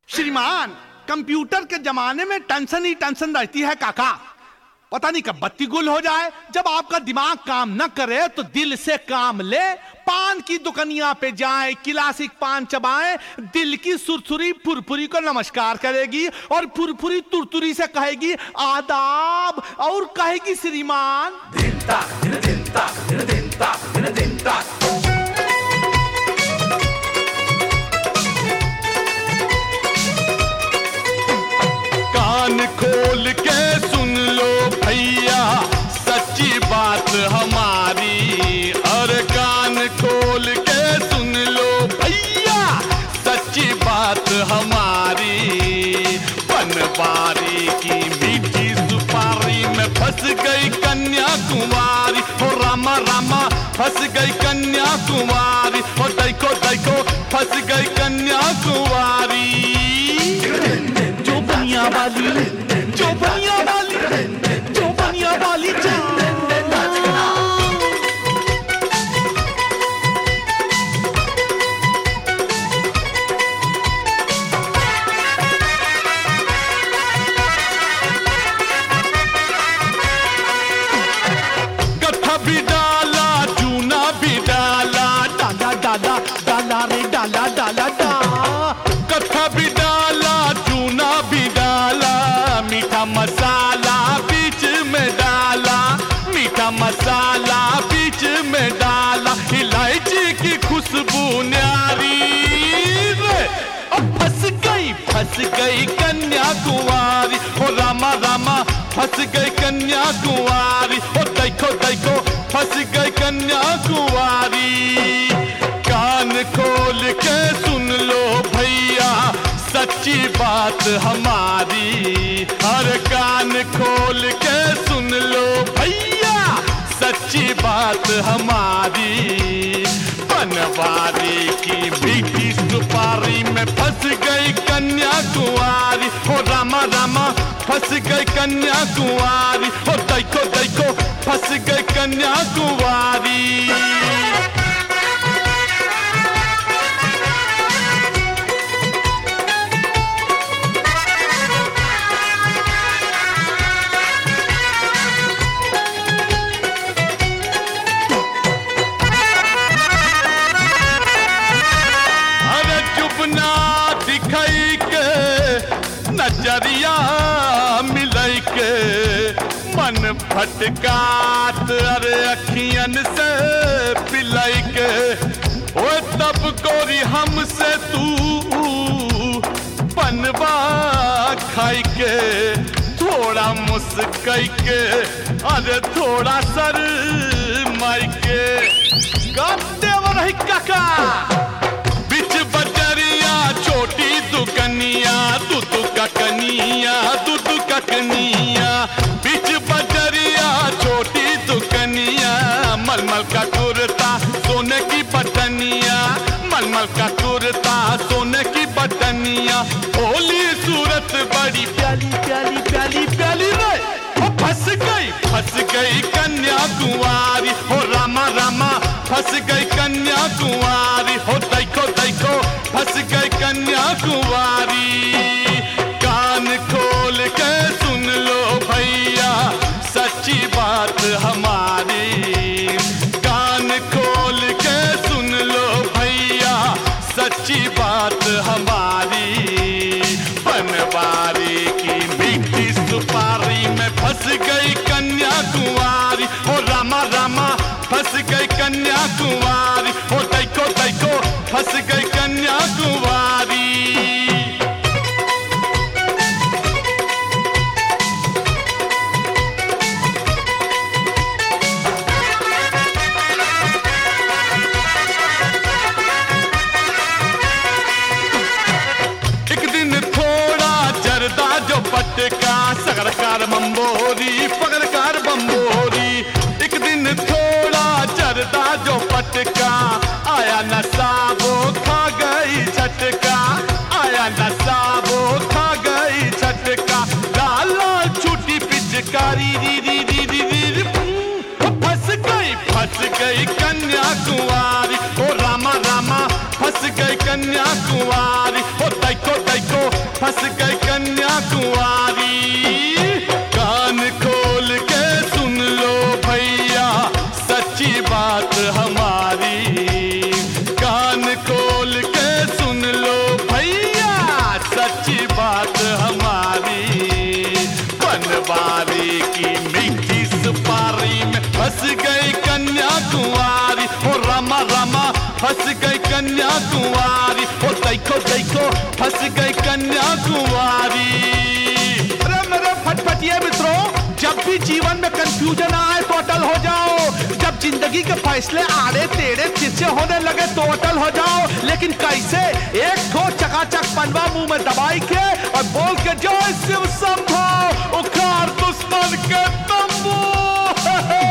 श्रीमान, कंप्यूटर के जमाने में टेंशन ही टेंशन रहती है काका। पता नहीं कब बत्ती गुल हो जाए। जब आपका दिमाग काम न करे तो दिल से काम ले। पान की दुकानिया पे जाए, क्लासिक पान चबाए, दिल की सुरसुरी फुरफुरी को नमस्कार करेगी और फुरफुरी तुरतुरी से कहेगी आदाब और कहेगी श्रीमान। कान खोल के सुन लो भैया सच्ची बात हमारी, और कान खोल के सुन लो भैया सच्ची बात हमारी। बनवारी की मीठी सुपारी में फंस गई कन्या कुमारी, हो रामा रामा फंस गई कन्या कुमारी, हो देखो देखो फंस गई कन्या कुमारी। जो बनिया वाली, जो बनिया वाली, जो बनिया वाली गट्ठा भी डाला चूना भी डाला, डाला डाला डाला रे डाला डाला डा। गट्ठा भी डाला चूना भी डाला, मीठा मसाला बीच में डाला, मीठा मसाला बीच में डाला, इलायची की खुशबू न्यारी रे। अब फंस गई कन्या कुंवारी, हो रामा रामा फंस गई कन्या कुंवारी, हो देखो देखो फंस गई कन्या कुंवारी। कान खोल के सुन लो भैया सच्ची बात हमारी, हर कान खोल के सुन लो भैया सच्ची बात हमारी। बनवारी की मीठी सुपारी में फंस गई कन्या कुंवारी, हो रामा रामा फंस गई कन्या कुंवारी, हो देखो देखो फंस गई कन्या कुंवारी। नजरिया मिलई के मन फटकात, अरे अखियन से पिलई के, ओ तब गोरी हमसे तू बनवा खाई के, थोड़ा मुस्कई के, अरे थोड़ा सर माई के। देवर है काका। बिच बजरिया छोटी दुकनिया, दूध ककनिया, दूध ककनिया, बिच बजरिया छोटी दुकनिया, मलमल का कुर्ता सोने की बटनिया, मलमल का कुर्ता सोने की बटनिया, भोली सूरत बड़ी प्याली प्याली प्याली प्याली रे। फंस गई कन्या कुंवारी, हो रामा रामा फंस गई कन्या कुंवारी, हो देखो देखो फंस गई कन्या कुंवारी। कान खोल के सुन लो भैया सच्ची बात हमारी, कान खोल के सुन लो भैया सच्ची बात हमारी। बनवारी की मीठी सुपारी में फंस गई कन्या कुंवारी, हो रामा रामा फंस गई कन्या कुंवारी, हो देखो देखो फंस गई कन्या कुंवारी। एक दिन थोड़ा जरदा जो पटका, सगरकार बम्बोरी पगड़कार बम्बोरी। एक दिन थोड़ा जरदा जो पटका, आया नशा वो खा गई झटका, आया नशा वो खा गई झटका। लाल लाल छूटी पिचकारी री री री री री, फंस गई कन्या कुंवारी, ओ रामा रामा फंस गई कन्या कुंवारी, ओ देखो देखो कन्याकुमारी, ओ देखो देखो फंस गई कन्याकुमारी। अरे मेरे फटफटिए मित्रों, जब भी जीवन में कंफ्यूजन आए तो अटल हो जाओ। जब जिंदगी के फैसले आड़े टेढ़े तिरछे होने लगे तो अटल हो जाओ। लेकिन कैसे? एक ठो चकाचक पनवा मुंह में दबाई के और बोल के जय शिव शंभो, उखाड़ दुश्मन के तंबू।